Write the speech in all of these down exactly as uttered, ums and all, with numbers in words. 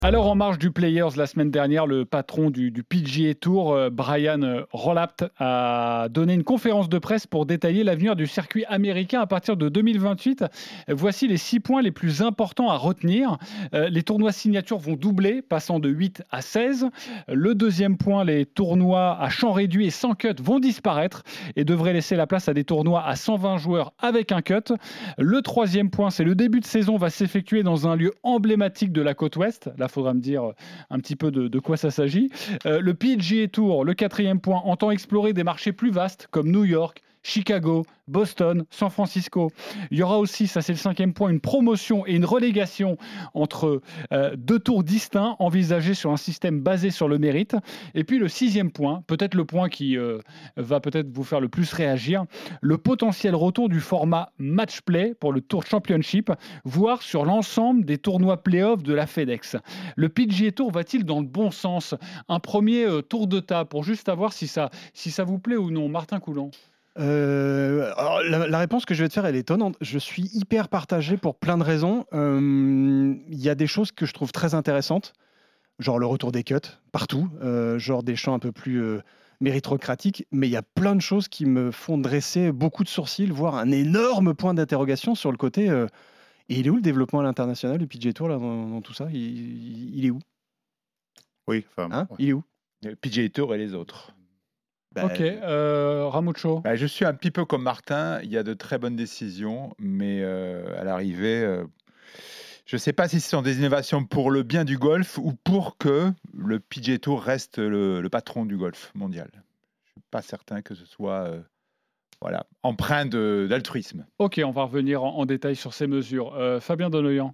Alors, en marge du Players, la semaine dernière, le patron du, du P G A Tour, euh, Brian euh, Rolapt, a donné une conférence de presse pour détailler l'avenir du circuit américain à partir de deux mille vingt-huit. Voici les six points les plus importants à retenir. Euh, les tournois signature vont doubler, passant de huit à seize. Le deuxième point, les tournois à champ réduit et sans cut vont disparaître et devraient laisser la place à des tournois à cent vingt joueurs avec un cut. Le troisième point, c'est le début de saison va s'effectuer dans un lieu emblématique de la côte ouest. La faudra me dire un petit peu de, de quoi ça s'agit. Euh, le P G A Tour, le quatrième point, entend explorer des marchés plus vastes comme New York, Chicago, Boston, San Francisco. Il y aura aussi, ça c'est le cinquième point, une promotion et une relégation entre euh, deux tours distincts envisagés sur un système basé sur le mérite. Et puis le sixième point, peut-être le point qui euh, va peut-être vous faire le plus réagir, le potentiel retour du format match play pour le Tour Championship, voire sur l'ensemble des tournois play-off de la FedEx. Le P G A Tour va-t-il dans le bon sens? Un premier euh, tour de table pour juste savoir si ça, si ça vous plaît ou non. Martin Coulon. Euh, alors, la, la réponse que je vais te faire, elle est étonnante. Je suis hyper partagé pour plein de raisons. Il euh, y a des choses que je trouve très intéressantes, genre le retour des cuts partout, euh, genre des champs un peu plus euh, méritocratiques, mais il y a plein de choses qui me font dresser beaucoup de sourcils, voire un énorme point d'interrogation sur le côté. Euh, et il est où le développement à l'international du P G A Tour là, dans, dans tout ça il, il, il est où? Oui, enfin, hein ouais. Il est où? Le P G A Tour et les autres. Bah, ok, euh, Ramucho. Bah, je suis un petit peu comme Martin. Il y a de très bonnes décisions, mais euh, à l'arrivée, euh, je ne sais pas si ce sont des innovations pour le bien du golf ou pour que le P G A Tour reste le, le patron du golf mondial. Je ne suis pas certain que ce soit euh, voilà, empreint de, d'altruisme. Ok, on va revenir en, en détail sur ces mesures. Euh, Fabien Donoyan.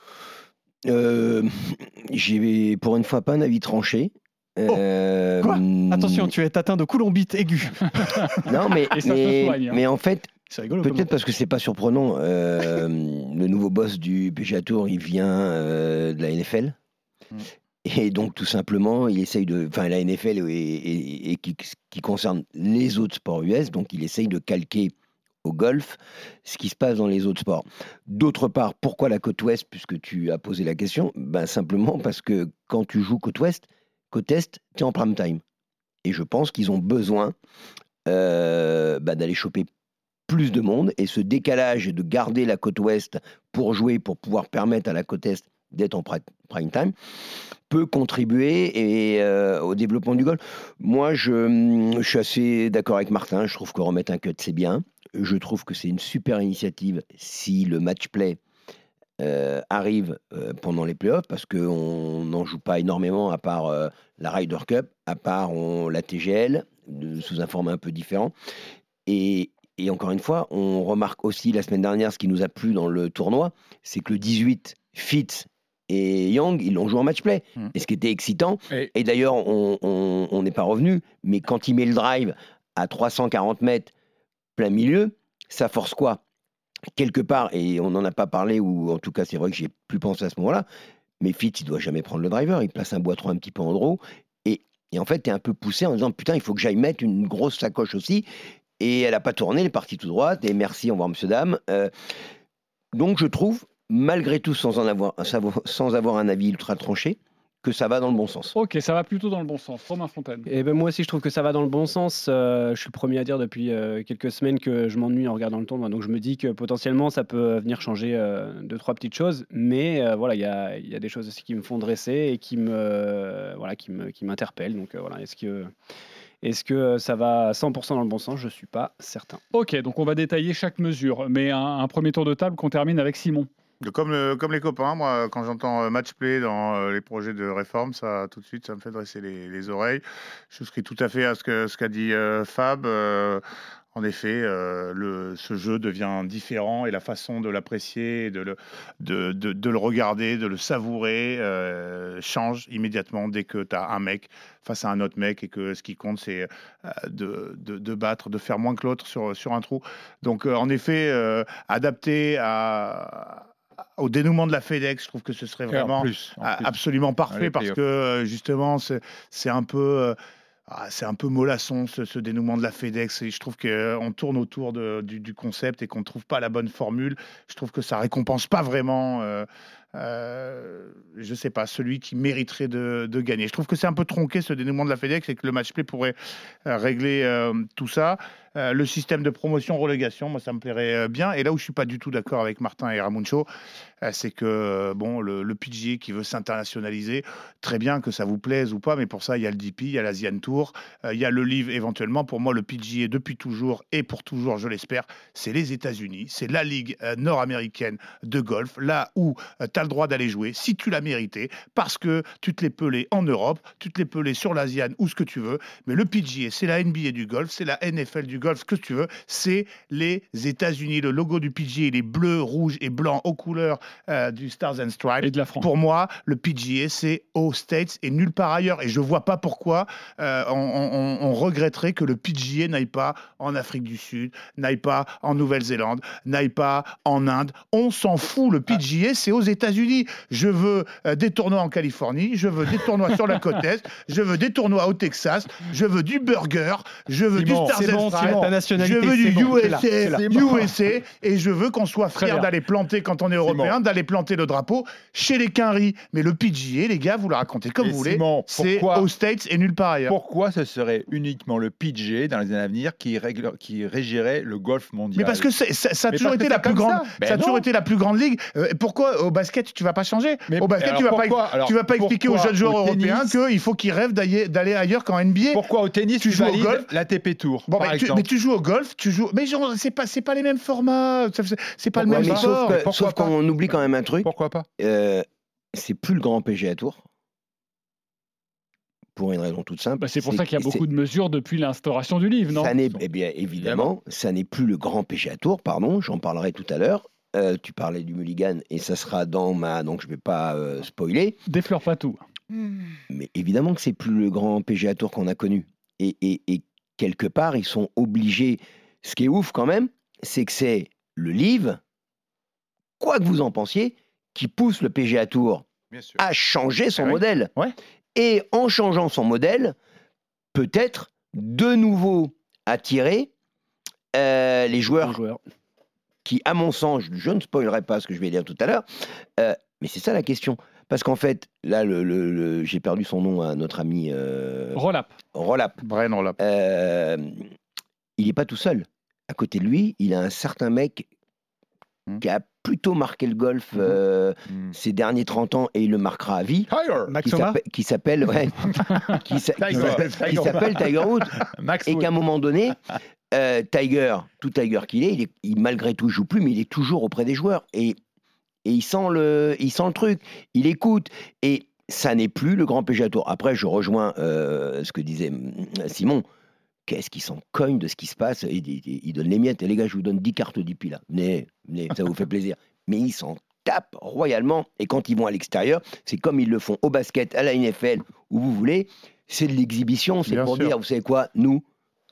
Euh, j'ai pour une fois pas un avis tranché. Oh, euh, quoi Attention, tu es atteint de colombite aiguë. Non, mais, Et ça mais, se soigne, hein. mais en fait, C'est rigolo. peut-être parce que c'est pas surprenant. Euh, le nouveau boss du P G A Tour, il vient euh, de la N F L. Mm. Et donc, tout simplement, il essaye de. Enfin, la N F L et, et, et qui, qui concerne les autres sports U S, donc il essaye de calquer au golf ce qui se passe dans les autres sports. D'autre part, pourquoi la côte ouest, puisque tu as posé la question? Ben, simplement parce que quand tu joues côte ouest, côte est, tu es en prime time. Et je pense qu'ils ont besoin euh, bah, d'aller choper plus de monde, et ce décalage de garder la côte ouest pour jouer, pour pouvoir permettre à la côte est d'être en prime time, peut contribuer et, euh, au développement du golf. Moi, je, je suis assez d'accord avec Martin. Je trouve que remettre un cut, c'est bien. Je trouve que c'est une super initiative si le match play euh, arrive euh, pendant les playoffs, parce qu'on n'en joue pas énormément à part euh, la Ryder Cup, à part on, la T G L, de, sous un format un peu différent. Et, et encore une fois, on remarque aussi la semaine dernière, ce qui nous a plu dans le tournoi, c'est que le dix-huit, Fitz et Young, ils l'ont joué en match play. Mmh. Et ce qui était excitant, et, et d'ailleurs, on n'est pas revenu, mais quand il met le drive à trois cent quarante mètres plein milieu, ça force quoi? Quelque part, et on n'en a pas parlé, ou en tout cas, c'est vrai que j'ai plus pensé à ce moment-là, mais Fitz, il doit jamais prendre le driver, il place un bois trois un petit peu en draw, et, et en fait, tu es un peu poussé en disant, putain, il faut que j'aille mettre une grosse sacoche aussi, et elle n'a pas tourné, elle est partie tout droite, et merci, au revoir, monsieur, dame. Euh, donc, je trouve, malgré tout, sans, en avoir, sans avoir un avis ultra tranché, que ça va dans le bon sens. Ok, ça va plutôt dans le bon sens. Romain Fontaine. Et ben moi aussi, je trouve que ça va dans le bon sens. Euh, je suis le premier à dire depuis euh, quelques semaines que je m'ennuie en regardant le tournoi. Donc je me dis que potentiellement, ça peut venir changer euh, deux, trois petites choses. Mais euh, voilà, il y a, y a des choses aussi qui me font dresser et qui me, euh, voilà, qui me, qui m'interpellent. Donc euh, voilà, est-ce que... Est-ce que ça va à cent pour cent dans le bon sens? Je ne suis pas certain. Ok, donc on va détailler chaque mesure. Mais un, un premier tour de table qu'on termine avec Simon. Comme, le, comme les copains, moi, quand j'entends match play dans euh, les projets de réforme, ça, tout de suite, ça me fait dresser les, les oreilles. Je souscris tout à fait à ce, que, ce qu'a dit euh, Fab. Euh, en effet, euh, le, ce jeu devient différent et la façon de l'apprécier, de le, de, de, de le regarder, de le savourer, euh, change immédiatement dès que tu as un mec face à un autre mec et que ce qui compte, c'est euh, de, de, de battre, de faire moins que l'autre sur, sur un trou. Donc, euh, en effet, euh, adapté à... au dénouement de la FedEx, je trouve que ce serait vraiment en plus, en plus. absolument parfait parce que justement c'est, c'est un peu euh, c'est un peu mollasson ce, ce dénouement de la FedEx et je trouve qu'on tourne autour de, du, du concept et qu'on ne trouve pas la bonne formule. Je trouve que ça récompense pas vraiment euh, euh, je sais pas, celui qui mériterait de, de gagner. Je trouve que c'est un peu tronqué ce dénouement de la FedEx et que le match play pourrait euh, régler euh, tout ça. Euh, le système de promotion-relégation, moi, ça me plairait euh, bien. Et là où je suis pas du tout d'accord avec Martin et Ramuncho, euh, c'est que euh, bon, le, le P G A qui veut s'internationaliser, très bien que ça vous plaise ou pas, mais pour ça, il y a le D P, il y a l'Asian Tour, euh, il y a le Live éventuellement. Pour moi, le P G A, depuis toujours et pour toujours, je l'espère, c'est les États-Unis, c'est la ligue euh, nord-américaine de golf, là où euh, tu as le droit d'aller jouer, si tu l'as mérité, parce que tu te l'es pelé en Europe, tu te l'es pelé sur l'Asian ou ce que tu veux, mais le P G A, c'est la N B A du golf, c'est la N F L du golf, ce que tu veux, c'est les États-Unis. Le logo du P G A, il est bleu, rouge et blanc aux couleurs euh, du Stars and Stripes. Et de la France. Pour moi, le P G A, c'est aux States et nulle part ailleurs. Et je vois pas pourquoi euh, on, on- on regretterait que le P G A n'aille pas en Afrique du Sud, n'aille pas en Nouvelle-Zélande, n'aille pas en Inde. On s'en fout. Le P G A, c'est aux États-Unis. Je veux euh, des tournois en Californie, je veux des tournois sur la côte Est, je veux des tournois au Texas, je veux du burger, je veux Simon, du Stars c'est and bon, Stripes, Simon, ta je nationalité, veux du c'est bon, c'est là, U S A, c'est là. U S A, et je veux qu'on soit Très fiers bien. d'aller planter quand on est européen, d'aller planter le drapeau chez les Quinry. Mais le P G A, les gars, vous le racontez comme Et vous voulez, Simon, c'est pourquoi- aux States et nulle part ailleurs. Pourquoi ce serait uniquement le P G A dans les années à venir qui, règle, qui régirait le golf mondial? Mais parce que c'est- ça, ça a Mais toujours parce été que la c'est plus comme grande, ça. Ben ça a toujours non. été la plus grande ligue. Euh, pourquoi au basket tu vas pas changer? Mais Au basket alors tu vas pas, pourquoi- alors tu vas pas expliquer aux pourquoi jeunes joueurs au européens tennis- qu'il faut qu'ils rêvent d'aller d'aller ailleurs qu'en N B A. Pourquoi au tennis Tu tu, joues au valides golf l'A T P Tour Bon, par mais, tu, exemple mais tu joues au golf, tu joues. Mais genre, c'est pas, c'est pas les mêmes formats. ça- c'est- C'est pas le Ouais, même mais sport. sauf que- Pourquoi sauf pas qu'on oublie quand même un truc. Pourquoi pas euh, c'est plus le grand P G A Tour. Pour une raison toute simple. Bah, c'est pour c'est- ça qu'il y a c'est- beaucoup de mesures depuis l'instauration du livre, non Ça n'est, eh bien, évidemment, ça n'est plus le grand P G A Tour, pardon, j'en parlerai tout à l'heure. Euh, tu parlais du Mulligan et ça sera dans ma. Donc je ne vais pas euh, spoiler. Défleure pas tout. Mais évidemment que c'est plus le grand P G A Tour qu'on a connu. Et, et- et quelque part, ils sont obligés. Ce qui est ouf quand même, c'est que c'est le livre, quoi que vous en pensiez, qui pousse le P G A Tour Bien sûr. à changer son Ah oui. modèle. Ouais. Et en changeant son modèle, peut-être de nouveau attirer euh, les Un joueurs joueur. qui, à mon sens, je ne spoilerai pas ce que je vais dire tout à l'heure, euh, mais c'est ça la question. Parce qu'en fait, là, le, le- le- j'ai perdu son nom à notre ami euh, Rolap. Rolap. Brian Rolap. Euh, il n'est pas tout seul. À côté de lui, il a un certain mec Hmm. qui a plutôt marqué le golf Mhm. euh, Hmm. ces derniers trente ans et il le marquera à vie. Tiger Qui Max Omar s'appelle, qui s'appelle, ouais, qui s'a- qui Tiger. s'appelle- qui Tiger. s'appelle Tiger Woods. Max Et Wood. qu'à un moment donné, euh, Tiger, tout Tiger qu'il est, il est, il, malgré tout, joue plus, mais il est toujours auprès des joueurs. Et, et il, sent le, il sent le truc, il écoute. Et ça n'est plus le grand P G A Tour. Après, je rejoins euh, ce que disait mm, Simon. Qu'est-ce qu'ils s'en cognent de ce qui se passe? Il, il- il donne les miettes. Et les gars, je vous donne dix cartes d'I P I là. Venez, venez, ça vous fait plaisir. Mais ils s'en tapent royalement. Et quand ils vont à l'extérieur, c'est comme ils le font au basket, à la N F L, où vous voulez. C'est de l'exhibition. C'est Bien pour sûr. dire, vous savez quoi, nous,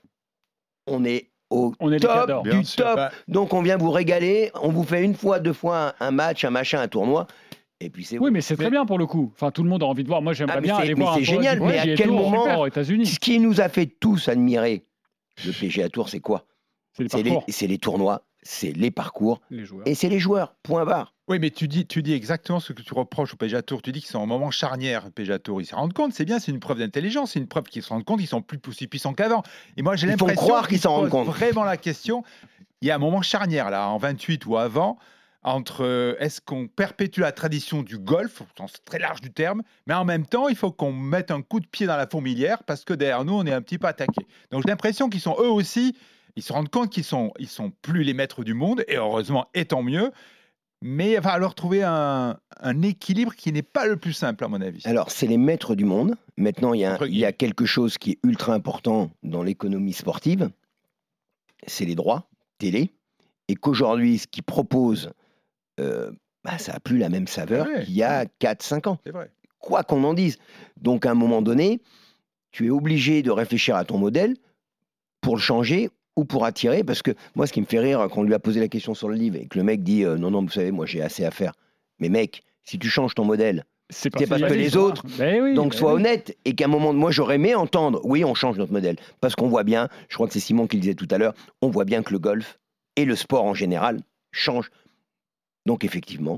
on est au On est les top cadors. Bien du sûr. top. Bah, Donc on vient vous régaler. On vous fait une fois, deux fois un, un match, un machin, un tournoi. Et puis c'est Oui, mais c'est très Mais- bien pour le coup. Enfin, tout le monde a envie de voir. Moi, j'aimerais Ah, mais bien c'est- aller mais voir c'est un tournoi génial, du mais à P G A quel Tour moment- super aux États-Unis. Ce qui nous a fait tous admirer le P G A Tour, c'est quoi? C'est les C'est les, parcours. c'est les tournois, c'est les parcours Les joueurs. et c'est les joueurs. Point barre. Oui, mais tu dis, tu dis exactement ce que tu reproches au P G A Tour. Tu dis qu'ils sont en moment charnière, le P G A Tour. Ils se rendent compte, c'est bien, c'est une preuve d'intelligence, c'est une preuve qu'ils se rendent compte qu'ils sont plus aussi puissants qu'avant. Et moi, j'ai Ils font l'impression croire qu'ils s'en se rendent posent compte. vraiment la question. Il y a un moment charnière, là, en vingt-huit ou avant, entre euh, est-ce qu'on perpétue la tradition du golf, au sens très large du terme, mais en même temps, il faut qu'on mette un coup de pied dans la fourmilière parce que derrière nous, on est un petit peu attaqué. Donc j'ai l'impression qu'ils sont eux aussi, ils se rendent compte qu'ils sont, ils sont plus les maîtres du monde, et heureusement, et tant mieux. Mais il va falloir trouver un, un équilibre qui n'est pas le plus simple, à mon avis. Alors, c'est les maîtres du monde. Maintenant, il y, a, Entre il y a quelque chose qui est ultra important dans l'économie sportive. C'est les droits télé. Et qu'aujourd'hui, ce qu'ils proposent, euh, bah, ça n'a plus la même saveur Ouais. qu'il y a quatre cinq ans. C'est vrai. Quoi qu'on en dise. Donc, à un moment donné, tu es obligé de réfléchir à ton modèle pour le changer ou pour attirer. Parce que moi, ce qui me fait rire, quand on lui a posé la question sur le livre et que le mec dit euh, non, non, vous savez, moi, j'ai assez à faire. Mais mec, si tu changes ton modèle, C'est c'est parce que les autres- Ben oui, donc ben sois oui. honnête, et qu'à un moment, moi j'aurais aimé entendre, oui, on change notre modèle, parce qu'on voit bien, je crois que c'est Simon qui le disait tout à l'heure, on voit bien que le golf et le sport en général changent. Donc effectivement,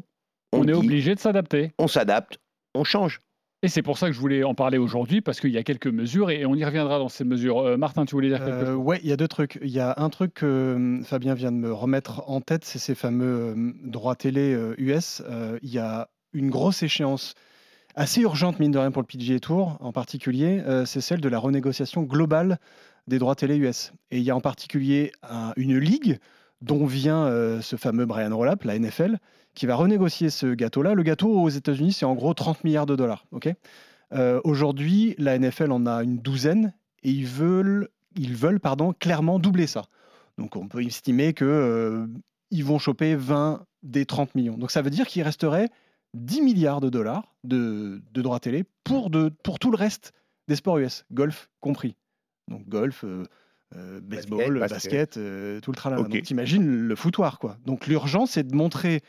On, on est dit, obligé de s'adapter. on s'adapte, on change. Et c'est pour ça que je voulais en parler aujourd'hui, parce qu'il y a quelques mesures et on y reviendra dans ces mesures. Euh, Martin, tu voulais dire quelque Euh, chose? ouais, il y a deux trucs. Il y a un truc que hum, Fabien vient de me remettre en tête, c'est ces fameux hum, droits télé euh, U S. Euh, Il y a une grosse échéance assez urgente, mine de rien, pour le P G A Tour en particulier, euh, c'est celle de la renégociation globale des droits télé U S. Et il y a en particulier un- une ligue dont vient euh, ce fameux Brian Rollap, la N F L, qui va renégocier ce gâteau-là. Le gâteau aux États-Unis, c'est en gros trente milliards de dollars. ok Euh, Aujourd'hui, la N F L en a une douzaine et ils veulent, ils veulent pardon, clairement doubler ça. Donc on peut estimer que euh, ils vont choper vingt des trente millions. Donc ça veut dire qu'il resterait dix milliards de dollars de, de droits télé pour, de, pour tout le reste des sports U S, golf compris. Donc golf, euh, euh, baseball, Basket, basket, euh, tout le tralala. Ok. Donc t'imagines le foutoir, quoi. Donc l'urgence, c'est de montrer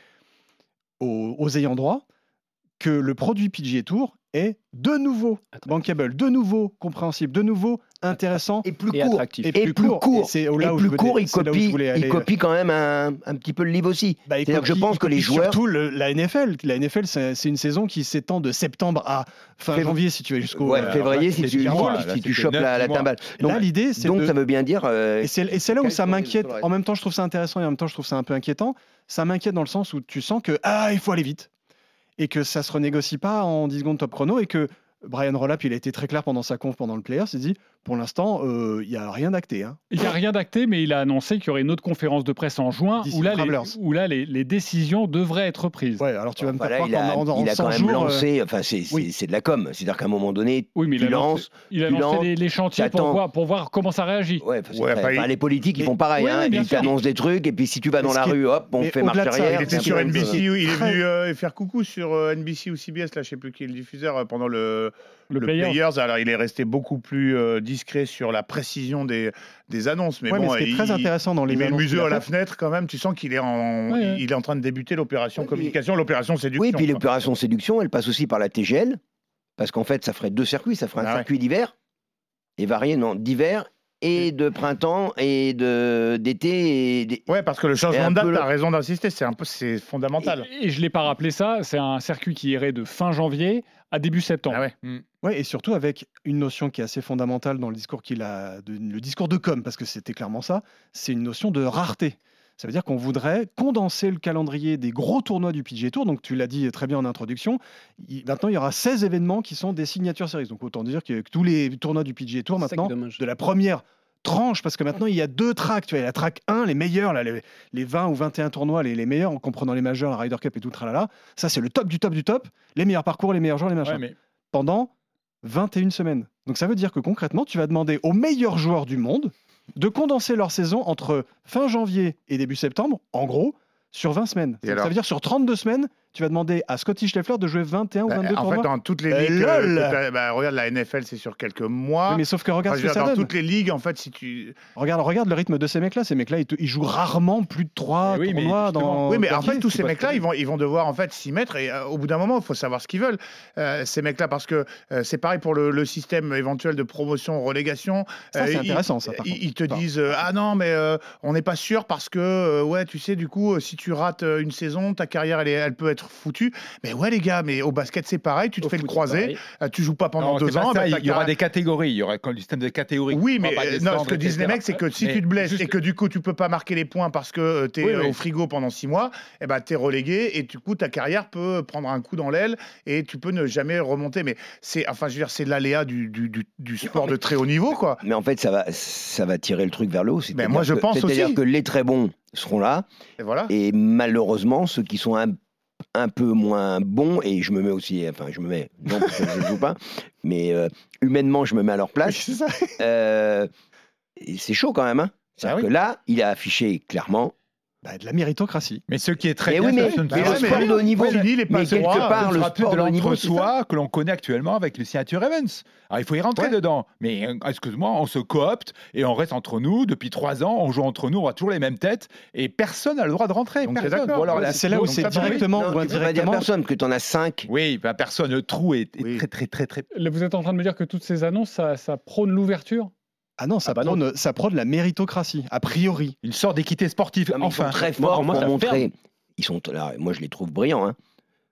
aux, aux ayants droit que le produit P G A Tour est de nouveau bankable, de nouveau compréhensible, de nouveau intéressant Et plus Et court. attractif. Et plus court. Et c'est Et là où je plus veux- court, il c'est là où je copie, voulais il aller. copie quand même un, un petit peu le livre aussi. Bah, il C'est-à-dire que je copie- pense il que les copie joueurs- Surtout le- la N F L. La N F L, c'est c'est une saison qui s'étend de septembre à fin Fév- janvier, si tu veux, jusqu'au. Ouais, euh, février, alors si là, tu, c'est si dix mois. là, tu- si c'était tu chopes neuf, la, la dix mois. timbale. Là, Donc, l'idée, c'est donc de- ça veut bien dire. euh, Et c'est et c'est là où Quel ça sont les m'inquiète. autres En même temps, je trouve ça intéressant et en même temps, je trouve ça un peu inquiétant. Ça m'inquiète dans le sens où tu sens que ah, il faut aller vite et que ça se renégocie pas en dix secondes top chrono et que Brian Rollap, il a été très clair pendant sa conf pendant le Players. Il dit pour l'instant, euh, il n'y a rien d'acté. Hein. Il n'y a rien d'acté, mais il a annoncé qu'il y aurait une autre conférence de presse en juin D'ici où là, les, Travelers. où là les, les décisions devraient être prises. Ouais, alors tu vas me Enfin, faire là, croire il a, qu'en en- en il a cent quand même jours, euh, lancé. Enfin, c'est c'est- oui. c'est de la com. C'est-à-dire qu'à un moment donné, Oui, mais il tu a lancé, lances. il a tu lancé lances, les, les chantiers pour t'attends. voir, pour voir comment ça réagit. Ouais, parce que Ouais, enfin, enfin, il- enfin, les politiques, ils Et- font pareil. Ouais, hein, ouais, bien ils sûr. t'annoncent des trucs, et puis si tu vas Mais dans ce la qui est- rue, hop, on mais fait marche au-delà de ça, arrière. Il était c'est sur un N B C, peu- il est très- venu euh, faire coucou sur euh, N B C ou C B S, là, je sais plus qui est le diffuseur, euh, pendant le, Le, le player. Players. Alors, il est resté beaucoup plus euh, discret sur la précision des, des annonces. Mais Ouais, bon, mais ce qui est il, très intéressant dans les il met le annonces qu'il museau a à la faites, fenêtre quand même. Tu sens qu'il est, en, Ouais, ouais. il est en train de débuter l'opération Oui, communication, l'opération séduction. Oui, puis quoi. l'opération séduction, elle passe aussi par la T G L, parce qu'en fait, ça ferait deux circuits. Ça ferait un Ah ouais. circuit d'hiver, et varié, non, d'hiver et de printemps et de d'été. Et des- Ouais, parce que le Et changement un de date, peu tu le- as raison d'insister, c'est un peu, c'est fondamental. Et, et je ne l'ai pas rappelé ça, c'est un circuit qui irait de fin janvier à début septembre. Ah ouais. Ouais, et surtout avec une notion qui est assez fondamentale dans le discours qu'il a, de- le discours de com, parce que c'était clairement ça, c'est une notion de rareté. Ça veut dire qu'on voudrait condenser le calendrier des gros tournois du P G A Tour. Donc tu l'as dit très bien en introduction. Il- maintenant, il y aura seize événements qui sont des signatures series. Donc autant dire que, que tous les tournois du P G A Tour C'est ça qui est maintenant, dommage. de la première tranche, parce que maintenant il y a deux tracks. Tu vois, il y a la track un, les meilleurs, là, les, les vingt ou vingt et un tournois, les, les meilleurs, en comprenant les majeurs, la Ryder Cup et tout le tralala. Ça, c'est le top du top du top. Les meilleurs parcours, les meilleurs joueurs, les machins. Ouais, mais Pendant vingt et une semaines. Donc ça veut dire que concrètement, tu vas demander aux meilleurs joueurs du monde de condenser leur saison entre fin janvier et début septembre, en gros, sur vingt semaines. Et Donc, alors ça veut dire sur trente-deux semaines, tu vas demander à Scotty Scheffler de jouer vingt et un ou Bah, vingt-deux en fait, tournois. dans toutes les Euh, ligues, euh, lol. que t'as- bah, regarde la N F L, c'est sur quelques mois. Oui, mais sauf que regarde Enfin, je ce veux que dire, ça dans donne. toutes les ligues, en fait, si tu. Regarde, regarde le rythme de ces mecs-là. Ces mecs-là, ils, te- ils jouent rarement plus de trois Mais oui, mais tournois justement. dans. Oui, mais dans en fait, dix. tous c'est ces pas mecs-là, ce que- ils vont, ils vont devoir en fait s'y mettre et euh, au bout d'un moment, il faut savoir ce qu'ils veulent. Euh, ces mecs-là, parce que euh, c'est pareil pour le, le système éventuel de promotion, relégation. Ça, c'est Euh, ils- intéressant, ça, par Ils, contre. ils te Enfin, disent euh, ah non, mais euh, on n'est pas sûr parce que euh, ouais, tu sais, du coup, euh, si tu rates euh, une saison, ta carrière, elle, est- elle peut être foutue. Mais ouais, les gars, mais au basket, c'est pareil. Tu te Au fais le foot, c'est croiser, pareil. euh, tu joues pas pendant Non, deux c'est pas ans. ça, bah, ta il y aura carrière- des catégories, il y aura un système de catégories. Oui, On va mais pas euh, non, descendre, ce que disent les et cetera. mecs, c'est que si Mais tu te blesses juste- et que du coup tu peux pas marquer les points parce que tu es Oui, oui. au frigo pendant six mois, eh ben, tu es relégué et du coup ta carrière peut prendre un coup dans l'aile et tu peux ne jamais remonter. Mais c'est enfin, je veux dire, c'est l'aléa du, du, du, du sport de très haut niveau, quoi. Mais en fait, ça va, ça va tirer le truc vers le haut. C'est-à-dire moi, je que- pense C'est-à-dire aussi. que les très bons seront là, Et voilà. et malheureusement, ceux qui sont un, un peu moins bons, et je me mets aussi, enfin, je me mets, non, parce que je ne joue pas, mais euh, humainement, je me mets à leur place. C'est ça. Euh, et c'est chaud quand même. Hein. C'est-à-dire Ah oui. que là, il a affiché clairement. bah, de la méritocratie. Mais ce qui est très Mais bien, oui, mais, c'est que ce ne bah mais sera le ouais, pas- sport mais- de haut niveau, Ouais, fini les mais passes quelque droits, part, ce le sera plus sport de de haut niveau, c'est ça. l'entre-soi que l'on connaît actuellement avec le signature events. Alors il faut y rentrer Ouais. dedans. Mais euh, excuse-moi, on se coopte et on reste entre nous depuis trois ans. On joue entre nous, on a toujours les mêmes têtes et personne n'a le droit de rentrer. Donc, t'es Personne. d'accord. Ou alors Ouais, la- C'est là où donc, c'est ça va, oui. directement Non, ou tu peux pas dire indirectement. personne, que tu en as cinq. Oui, ben personne. Le trou est, est Oui. très très très très. Là, vous êtes en train de me dire que toutes ces annonces, ça, ça prône l'ouverture? Ah non, ça Ah bah non. prône, ça prône la méritocratie, a priori. Une sorte d'équité sportive. Non, mais ils sont Enfin, très Moi, forts pour moi, pour ça montrer. ferme. Ils sont, là, moi, je les trouve brillants. Hein.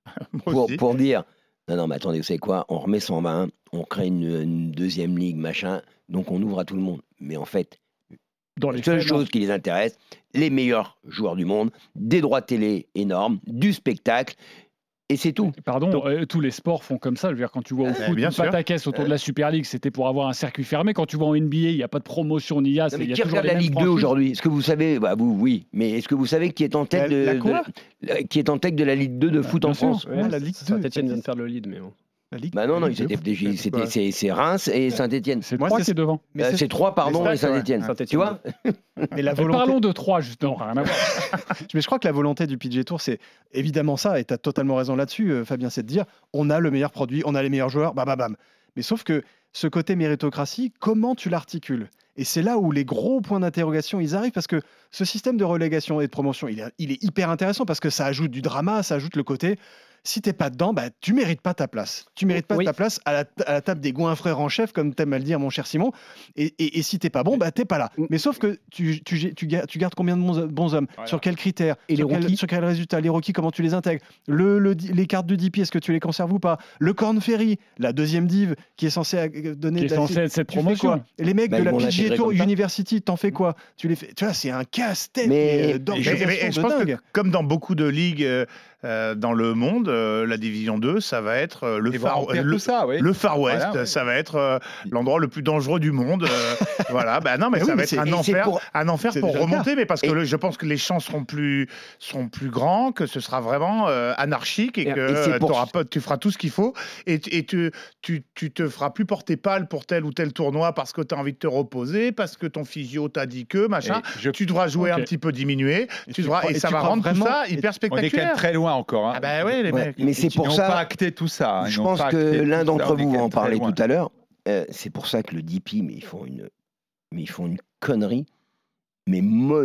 Moi pour, aussi. pour dire non, non, mais attendez, vous savez quoi, on remet cent vingt, on crée une, une deuxième ligue, machin, donc on ouvre à tout le monde. Mais en fait, Dans la les seule faits, non. chose qui les intéresse, les meilleurs joueurs du monde, des droits télé énormes, du spectacle, et c'est tout. Pardon, Donc- euh, tous les sports font comme ça. Je veux dire, quand tu vois au Ouais, foot, bien une sûr. pataquès autour de la Super League, c'était pour avoir un circuit fermé. Quand tu vois en N B A, il n'y a pas de promotion ni I A. Non, c'est- mais il y a qui toujours regarde les la mêmes Ligue deux franchises. aujourd'hui? Est-ce que vous savez, bah vous, oui, mais est-ce que vous savez qui est en tête La- de, la de- quoi la- qui est en tête de la Ligue deux de foot bien en sûr. France? Ouais, Ah, la Ligue deux, Saint-Etienne ça vient de faire le lead, mais bon. La Ligue. Bah non, non, la ils Ligue étaient, deux. c'était- c'était- Ouais. c'est c'est Reims et Saint-Etienne. C'est Moi, trois c'est- qui est devant. Mais Euh, c'est- c'est trois, pardon, Les et stats, ouais. Saint-Etienne. Saint-Etienne, Tu vois? mais la Mais volonté. parlons de trois, justement. Rien à voir. Mais je crois que la volonté du P G A Tour, c'est évidemment ça, et tu as totalement raison là-dessus, euh, Fabien, c'est de dire on a le meilleur produit, on a les meilleurs joueurs, bam, bam, bam. Mais sauf que ce côté méritocratie, comment tu l'articules? Et c'est là où les gros points d'interrogation, ils arrivent, parce que ce système de relégation et de promotion, il est, il est hyper intéressant, parce que ça ajoute du drama, ça ajoute le côté... Si t'es pas dedans, bah, tu mérites pas ta place. Tu mérites pas Oui. ta place à la, à la table des goinfrères en chef, comme t'aimes à le dire, mon cher Simon. Et, et, et si t'es pas bon, bah t'es pas là. Mm. Mais sauf que tu, tu, tu, ga- tu gardes combien de bons, bons hommes? Voilà. Sur quels critères? Et sur les quel, rookies? sur quels résultats? Les rookies, comment tu les intègres? le, le, les cartes de D P, est-ce que tu les conserves ou pas? Le Corn Ferry, la deuxième div qui est censée euh, donner Qui est de la- censé être cette tu fais promotion. quoi? Et les mecs Bah, de ils la vont P G A l'intégrer Tour comme ça. University, t'en fais quoi? Tu les fais, tu vois, c'est un casse-tête Mais- mais, euh, Mais- d'organisation mais- mais je de pense que, dingue. comme dans beaucoup de ligues euh, euh, dans le monde, euh, la division deux, ça va être euh, le, Ils vont far, remplir le, tout ça, oui. le Far West, Voilà, ouais. ça va être euh, l'endroit le plus dangereux du monde. euh, voilà, bah non, mais Mais ça oui, va mais être c'est- un et c'est enfer, pour- un enfer c'est pour déjà le remonter, mais parce que Et- le- je pense que les champs seront plus, seront plus grands, que ce sera vraiment euh, anarchique et Et- que et c'est euh, pour- t'auras pas- tu feras tout ce qu'il faut et, tu- et tu, tu, tu te feras plus porter pâle pour tel ou tel tournoi parce que tu as envie de te reposer, parce que ton physio t'a dit que, machin. Et je- Tu devras jouer Ok. un petit peu diminué, Et tu tu devras, crois- et, et ça tu va crois rendre vraiment- tout ça et- hyper On est quand même spectaculaire. très loin encore. Hein. Ah bah ouais, les Ouais, mecs. mais c'est Ils pour n'ont ça. pas acté tout ça. hein. Ils Je n'ont pense pas que acté l'un tout d'entre ça. On est vous quand va en même très parler loin. tout à l'heure. Euh, c'est pour ça que le D P, mais ils font une, mais ils font une connerie, mais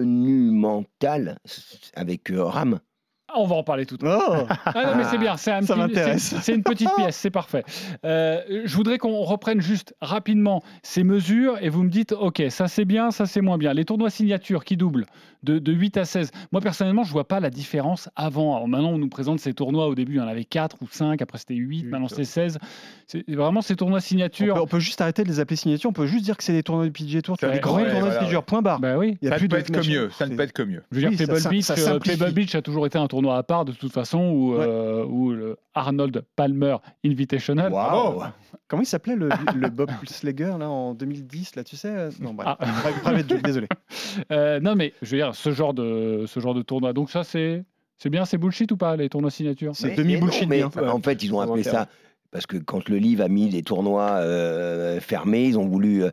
monumentale avec euh, Ram. Ah, on va en parler tout à l'heure. Oh Ah non, mais c'est bien, c'est un Ça petit- m'intéresse. c'est- c'est une petite pièce, c'est parfait. Euh, je voudrais qu'on reprenne juste rapidement ces mesures et vous me dites, ok, ça c'est bien, ça c'est moins bien. Les tournois signatures qui doublent de, de huit à seize. Moi personnellement, je vois pas la différence avant. Alors, maintenant, on nous présente ces tournois, au début, il y en avait quatre ou cinq, après c'était huit, Huit, maintenant ouais. c'est seize. C'est vraiment ces tournois on peut, signatures. on peut juste arrêter de les appeler signatures, on peut juste dire que c'est des tournois du P G A Tour, tu Ça as des va- grands ouais, tournois voilà, de figure, ouais. point barre. Bah oui. Il y a Ça plus ne peut de être que machin. mieux. Ça ne C'est- peut être que mieux. Je veux dire, Oui, ça- Pebble ça- Beach, ça euh, simplifie. Pebble Beach a toujours été un tournoi à part de toute façon, où, euh, où le Arnold Palmer Invitational. Waouh. Comment il s'appelait le, le Bob Slager là en deux mille dix là, tu sais euh, Non, bref. Ah. Bref, private joke, désolé. Euh, non, mais je veux dire, ce genre de, ce genre de tournoi. Donc, ça, c'est c'est bien, c'est bullshit ou pas, les tournois signatures? C'est Mais- demi-bullshit mais non, bien. mais en fait, ils ont Ça va appelé faire. ça parce que quand le livre a mis des tournois euh, fermés, ils ont voulu. euh,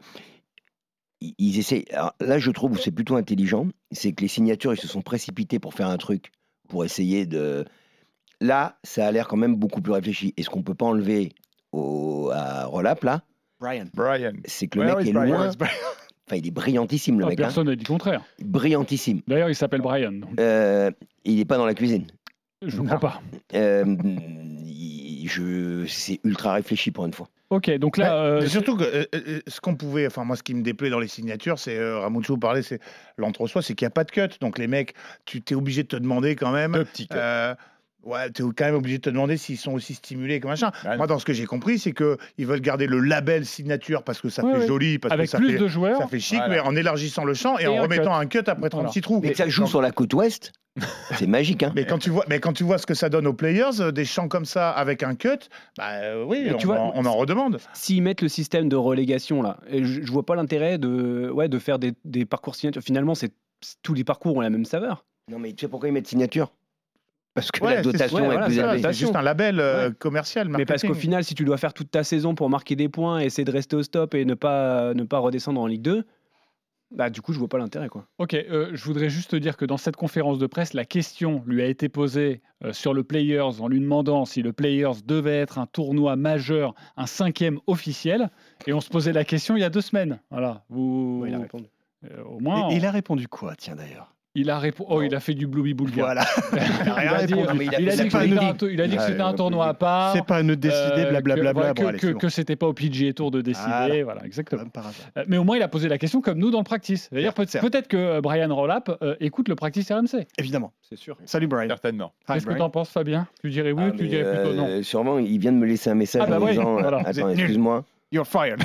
ils- ils essaient. Alors là, je trouve que c'est plutôt intelligent. C'est que les signatures, ils se sont précipités pour faire un truc, pour essayer de. Là, ça a l'air quand même beaucoup plus réfléchi. Et ce qu'on peut pas enlever au, à Rolap, là, Brian. Brian. c'est que le Ouais, mec ouais, est Brian. loin. Enfin, il est brillantissime, le Ah, mec. hein. personne n'a dit le contraire. Brillantissime. D'ailleurs, il s'appelle Brian. donc Euh, il n'est pas dans la cuisine. Je ne crois pas. Euh, il- je, c'est ultra réfléchi pour une fois. Ok, donc là, Ouais, euh, mais surtout que euh, euh, ce qu'on pouvait, enfin moi ce qui me déplaît dans les signatures, c'est euh, Ramucho parlait, c'est l'entre-soi, c'est qu'il n'y a pas de cut. Donc les mecs, tu t'es obligé de te demander quand même. Deux petits. euh, ouais, tu es quand même obligé de te demander s'ils sont aussi stimulés que machin. Ah, Moi, dans ce que j'ai compris, c'est qu'ils veulent garder le label signature parce que ça Ouais, fait ouais. joli, parce avec que ça plus fait, de joueurs. ça fait chic, Voilà. mais en élargissant le champ et, Et en un remettant cut. un cut après trente-six trous. Mais que ça joue Donc- sur la côte ouest, c'est magique. Hein. Mais quand, tu vois, mais quand tu vois ce que ça donne aux players, euh, des champs comme ça avec un cut, bah euh, oui, Mais on, tu vois, en, on en redemande. S'ils mettent le système de relégation là, et je, je vois pas l'intérêt de, ouais, de faire des, des parcours signatures. Finalement, c'est c'est- tous les parcours ont la même saveur. Non, mais tu sais pourquoi ils mettent signature? Parce que Ouais, la c'est- dotation ouais, est voilà, plus c'est ça, élevée. C'est juste un label euh, Ouais. commercial. Mais parce qu'au marketing. final, si tu dois faire toute ta saison pour marquer des points et essayer de rester au stop et ne pas, ne pas redescendre en Ligue deux, bah du coup, je vois pas l'intérêt quoi. Ok, euh, je voudrais juste te dire que dans cette conférence de presse, la question lui a été posée euh, sur le Players en lui demandant si le Players devait être un tournoi majeur, un cinquième officiel. Et on se posait la question il y a deux semaines. Voilà, vous, Ouais, il a répondu. euh, au moins. Et, et il a répondu quoi, tiens d'ailleurs? Il a répondu. Oh, il a fait du Blooby Boulga. Voilà. Il a, rien dit, répondu. Non, mais il a il a fait dit sa que c'était connerie. un, tou- il a dit que Ouais, c'était un ouais, tournoi à part. C'est pas à nous de décider, euh, blablabla. que, voilà, Bon, que, allez, que, c'est bon. que c'était pas au P G A Tour de décider. Voilà. Voilà, exactement. Comme par hasard. Euh, Mais au moins, il a posé la question comme nous dans le practice. C'est-à-dire peut- Certes. peut-être que euh, Brian Rolap euh, écoute le practice R M C. Évidemment. C'est sûr. Salut Brian. Certainement. Hi, Qu'est-ce que Brian. tu en penses, Fabien? Tu dirais oui Ah, ou tu mais, dirais plutôt non? euh, Sûrement, il vient de me laisser un message Ah, bah en oui, disant voilà. euh, Vous attends, êtes nul. excuse-moi, You're fired.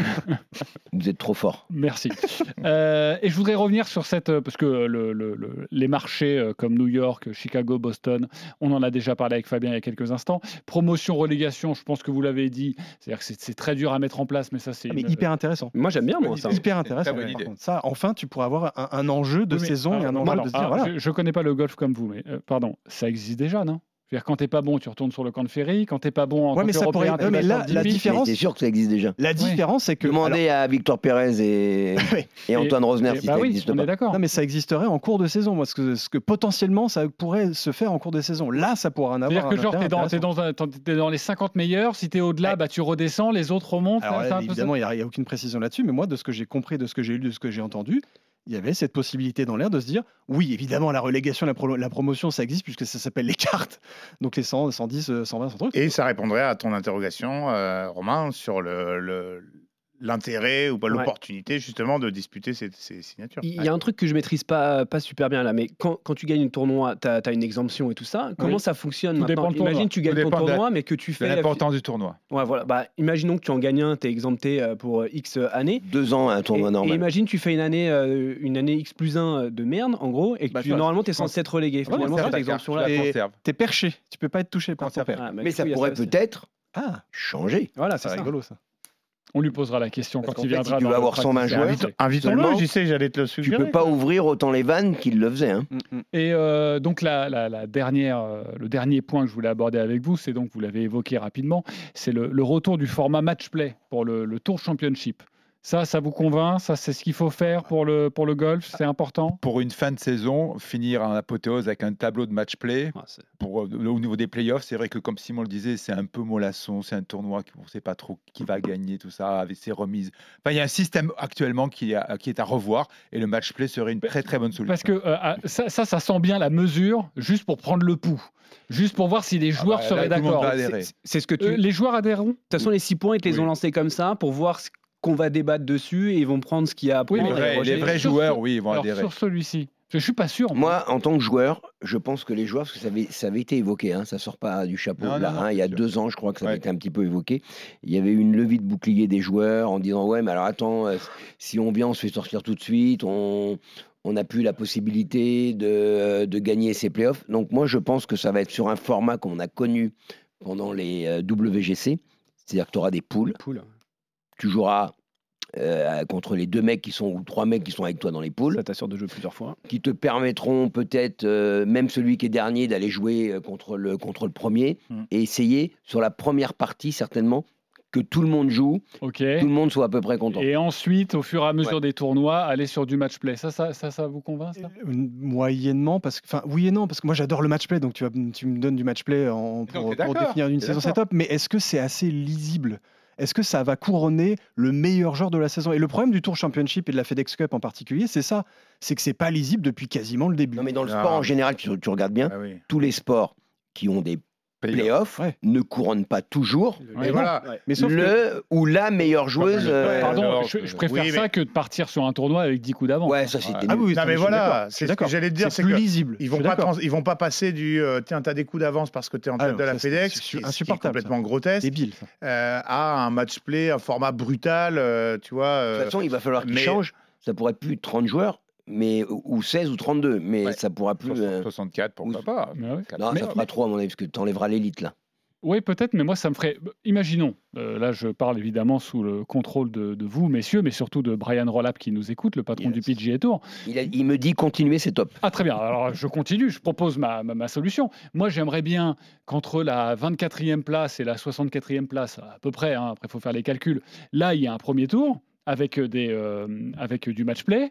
vous êtes trop fort. Merci. Euh, et je voudrais revenir sur cette, euh, parce que le- le- le- les marchés euh, comme New York, Chicago, Boston, on en a déjà parlé avec Fabien il y a quelques instants. Promotion, relégation, je pense que vous l'avez dit, c'est-à-dire que c'est c'est très dur à mettre en place, mais ça c'est Ah, mais une- hyper intéressant. Moi, j'aime bien, moi, ça. idée. Hyper C'est une intéressant. très bonne par idée. contre. Ça, enfin, tu pourrais avoir un, un enjeu de Oui, mais- saison et ah, un enjeu pardon, de se dire ah, voilà. je, je connais pas le golf comme vous, mais euh, pardon, ça existe déjà, non? C'est-à-dire quand t'es pas bon, tu retournes sur le camp de ferry. Quand t'es pas bon en Ouais, tant mais ça qu'Européen, pourrait- tu ouais, mais vas là, sur le la dix mille. différence- Mais c'est sûr que ça existe déjà. La différence, c'est que. Demandez à Victor Pérez et, Oui. et Antoine Rosner Et- si bah ça oui, n'existe on pas. est d'accord. Non, mais ça existerait en cours de saison. Moi, ce que, ce que potentiellement, ça pourrait se faire en cours de saison. Là, ça pourrait en avoir. C'est-à-dire que un genre, t'es intérêt dans, t'es intéressant. dans, un- t'en- t'es dans les cinquante meilleurs, si t'es au-delà, Ouais. bah, tu redescends, les autres remontent. Alors, c'est là, un peu ça. évidemment, il n'y a, il y a aucune précision là-dessus, mais moi, de ce que j'ai compris, de ce que j'ai lu, de ce que j'ai entendu, il y avait cette possibilité dans l'air de se dire oui, évidemment, la relégation, la, pro- la promotion, ça existe puisque ça s'appelle les cartes. Donc les cent, cent dix, euh, cent vingt, cent trente. Et ça répondrait à ton interrogation, euh, Romain, sur le, le- l'intérêt ou pas Ouais. l'opportunité justement de disputer ces, ces signatures. Il y a un truc que je maîtrise pas, pas super bien là, mais quand, quand tu gagnes un tournoi, tu as, une exemption et tout ça. Comment Oui. ça fonctionne Tout maintenant? dépend le tournoi. Imagine tu gagnes Tout ton dépend de la- tournoi, mais que tu C'est fais. l'importance du tournoi. Ouais, voilà. Bah, imaginons que tu en gagnes un, tu es exempté euh, pour euh, X années. Deux ans à un tournoi et, normal. et imagine tu fais une année, euh, une année X plus un de merde, en gros, et que Bah, tu, tu vois, normalement tu es censé être relégué. Ouais, Finalement, c'est cette vrai, exemption-là. Je Et- la conserve. T'es perché, tu peux pas être touché par ton Conserve. père. Ah, bah, Mais du ça coup, il y a pourrait aussi. peut-être Ah, changer. Voilà, c'est c'est ça. rigolo ça. On lui posera la question Parce quand qu'en il fait, viendra. si tu dans veux le avoir cent vingt practice. joueurs, Invite- Invitons-le, Seulement, j'y sais, j'allais te le Tu suggérer. peux pas quoi. ouvrir autant les vannes qu'il le faisait. Hein. Mm, mm. Et euh, donc la, la- la dernière, euh, le dernier point que je voulais aborder avec vous, c'est donc, vous l'avez évoqué rapidement, c'est le, le retour du format match-play pour le, le Tour Championship. Ça, ça vous convainc? Ça, c'est ce qu'il faut faire pour le, pour le golf? C'est important? Pour une fin de saison, finir en apothéose avec un tableau de match-play. Ah, c'est- Pour, euh, au niveau des playoffs, c'est vrai que comme Simon le disait, c'est un peu mollasson, c'est un tournoi qu'on ne sait pas trop qui va gagner, tout ça, avec ses remises. Enfin, il y a un système actuellement qui, a- qui est à revoir et le match-play serait une très très bonne solution. Parce que euh, ah, ça, ça, ça sent bien la mesure, juste pour prendre le pouls. Juste pour voir si les joueurs bah, là, seraient tout le monde d'accord. va adhérer. C'est- C'est ce que tu. Euh, les joueurs adhéreront? De toute façon, les six points, ils te les Oui. ont lancés comme ça pour voir ce qu'on va débattre dessus et ils vont prendre ce qu'il y a à Oui, prendre. les mais et vrais, rejeter. les vrais Sur joueurs, ce- oui, ils vont Alors, adhérer. sur celui-ci, je suis pas sûr. Moi, en tant que joueur, je pense que les joueurs, parce que ça avait, ça avait été évoqué, hein, ça sort pas du chapeau Non, là, non, non, hein, il y a c'est sûr. deux ans, je crois que ça avait Ouais. été un petit peu évoqué. Il y avait eu une levée de bouclier des joueurs en disant ouais, mais alors attends, euh, si on vient, on se fait sortir tout de suite, on on n'a plus la possibilité de, de gagner ces playoffs. Donc moi, je pense que ça va être sur un format qu'on a connu pendant les euh, W G C, c'est-à-dire que tu auras des poules, Poule. tu joueras euh, contre les deux mecs qui sont ou trois mecs qui sont avec toi dans les poules, Ça t'assure de jouer plusieurs fois. qui te permettront peut-être, euh, même celui qui est dernier, d'aller jouer euh, contre le, contre le premier Mm. et essayer, sur la première partie certainement, que tout le monde joue, Ok. tout le monde soit à peu près content. Et ensuite, au fur et à mesure des tournois, aller sur du match-play. Ça, ça, ça, ça vous convainc, ça? Euh, Moyennement, parce que, enfin, oui et non, parce que moi j'adore le match-play, donc tu, vas, tu me donnes du match-play en- Donc, pour, t'es pour d'accord, définir une t'es saison, c'est d'accord. top, mais est-ce que c'est assez lisible? Est-ce que ça va couronner le meilleur joueur de la saison? Et le problème du Tour Championship et de la FedEx Cup en particulier, c'est ça, c'est que c'est pas lisible depuis quasiment le début. Non mais dans le Ah. sport en général, tu, tu regardes bien, Ah oui. tous les sports qui ont des playoffs Ouais. ne couronnent pas toujours Ouais, Et voilà. Mais sauf que le ou la meilleure joueuse. le- euh, Pardon, alors, je, je préfère oui, mais- ça que de partir sur un tournoi avec dix coups d'avance. Ouais, ça c'était Ouais. ah nul. oui, Non ça, mais je suis d'accord, voilà, je suis c'est ce que d'accord. j'allais te dire, C'est c'est plus que lisible. ils je vont suis pas d'accord. trans- ils vont pas passer du euh, tiens t'as des coups d'avance parce que t'es en Ah tête non, de la ça, c'est- FedEx, c'est qui, qui est insupportable, complètement grotesque, Débile. ça. euh, à un match play, un format brutal, euh, tu vois. De euh, toute façon, il va falloir qu'il mais- change. Ça pourrait être plus trente joueurs, mais ou seize ou trente-deux, mais Ouais. ça pourra plus. euh, soixante-quatre, pourquoi ou- pas. Mais ouais. Non, Mais- ça fera trop à mon avis, parce que tu enlèveras l'élite là. Oui, peut-être, mais moi, ça me ferait. Imaginons, euh, là, je parle évidemment sous le contrôle de, de vous, messieurs, mais surtout de Brian Rolap qui nous écoute, le patron Yes. du P G A Tour. Il, a- il me dit continuer, c'est top. Ah, très bien. Alors, je continue, je propose ma, ma, ma solution. Moi, j'aimerais bien qu'entre la vingt-quatrième place et la soixante-quatrième place, à peu près, hein, après, il faut faire les calculs, là, il y a un premier tour avec, des, euh, avec du match-play.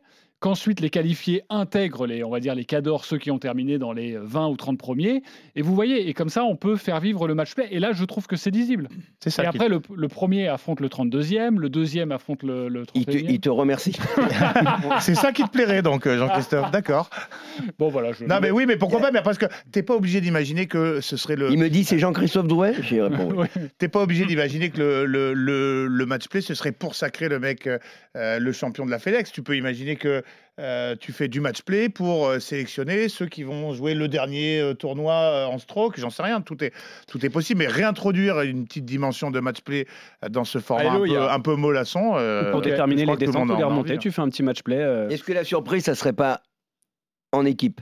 qu'ensuite les qualifiés intègrent les, on va dire les cadors, ceux qui ont terminé dans les vingt ou trente premiers. Et vous voyez, et comme ça, on peut faire vivre le match play. Et là, je trouve que c'est lisible. C'est ça. Et qui- après, le, le premier affronte le trente-deuxième, le deuxième affronte le, le Il te, trente et unième. il te remercie. c'est ça qui te plairait donc, euh, Jean-Christophe. D'accord. Bon, voilà. Je... Non, mais oui, mais pourquoi pas? Mais parce que t'es pas obligé d'imaginer que ce serait le. Il me dit c'est Jean-Christophe Drouet. J'y réponds. oui. Ouais. T'es pas obligé d'imaginer que le, le, le, le match play, ce serait pour sacrer le mec, euh, le champion de la FedEx. Tu peux imaginer que euh, tu fais du match play pour euh, sélectionner ceux qui vont jouer le dernier euh, tournoi euh, en stroke. J'en sais rien. Tout est, tout est possible. Mais réintroduire une petite dimension de match play euh, dans ce format Allô, un, il y peu, a- un peu mollasson. euh, Pour Ok. déterminer je crois les que tout le descentes monde ou les en a remontées, envie, tu fais un petit match play. euh, Est-ce que la surprise, ça serait pas en équipe?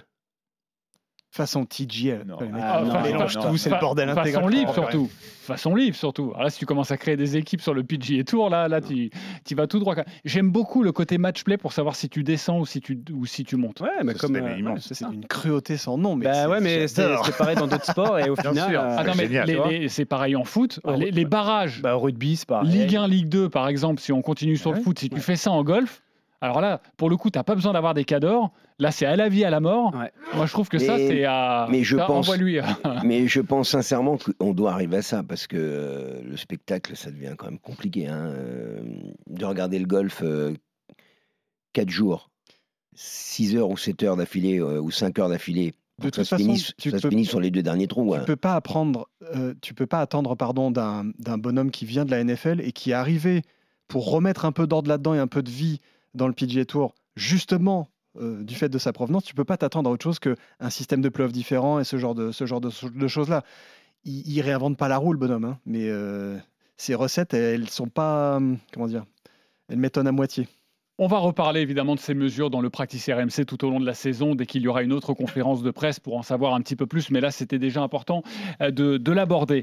Façon T G L. Non. Les mecs, Ah, ils non, mélangent non, tout, c'est Fa- le bordel Façon intégral. libre Oh, surtout. Façon libre surtout. Alors là, si tu commences à créer des équipes sur le P G A Tour, là, là, tu tu vas tout droit. J'aime beaucoup le côté match play pour savoir si tu descends ou si tu ou si tu montes. Ouais, mais Ce comme. serait euh, immense. ouais, c'est C'est ça. une cruauté sans nom. Mais Bah c'est- ouais, mais c'est j'adore. c'est pareil dans d'autres sports et au Bien final. sûr. euh, Ah non, mais génial, les- tu vois. les- c'est pareil en foot. Ah, les, les ouais. barrages, Bah, au rugby, c'est pareil. Ligue un, Ligue deux, par exemple, si on continue sur le Ouais. foot, si tu fais ça en golf, alors là, pour le coup, tu n'as pas besoin d'avoir des cadors. Là, c'est à la vie, à la mort. Ouais. Moi, je trouve que Mais- ça, c'est à. mais je ça, pense- envoie-lui. Mais je pense sincèrement qu'on doit arriver à ça parce que euh, le spectacle, ça devient quand même compliqué. Hein, euh, de regarder le golf quatre jours, six heures ou sept heures d'affilée euh, ou cinq heures d'affilée. De Ça toute se façon, finit, tu ça se peux- finit sur les deux derniers trous. Tu hein. peux pas apprendre, euh, tu peux pas attendre pardon d'un d'un bonhomme qui vient de la N F L et qui est arrivé pour remettre un peu d'ordre là-dedans et un peu de vie dans le P G A Tour, justement euh, du fait de sa provenance. Tu peux pas t'attendre à autre chose qu'un système de playoffs différent et ce genre de ce genre de, de choses-là. Il, il réinvente pas la roue, le bonhomme, hein, mais euh, ses recettes, elles sont pas, hum, comment dire, elles m'étonnent à moitié. On va reparler évidemment de ces mesures dans le Practice R M C tout au long de la saison, dès qu'il y aura une autre conférence de presse pour en savoir un petit peu plus. Mais là, c'était déjà important euh, de, de l'aborder.